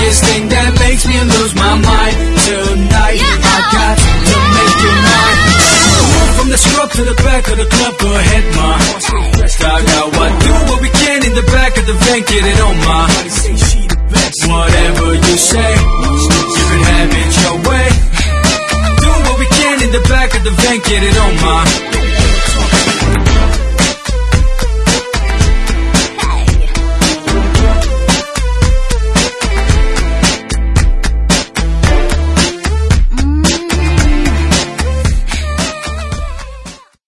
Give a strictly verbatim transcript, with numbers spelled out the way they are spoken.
biggest thing that makes me lose my mind. Tonight, yeah. I got to make you mine. From the scrub to the back of the club, go ahead, ma. Dog out what, do what we can in the back of the van, get it on, ma. Whatever you say, you can have it your way. Do what we can in the back of the van, get it on, ma.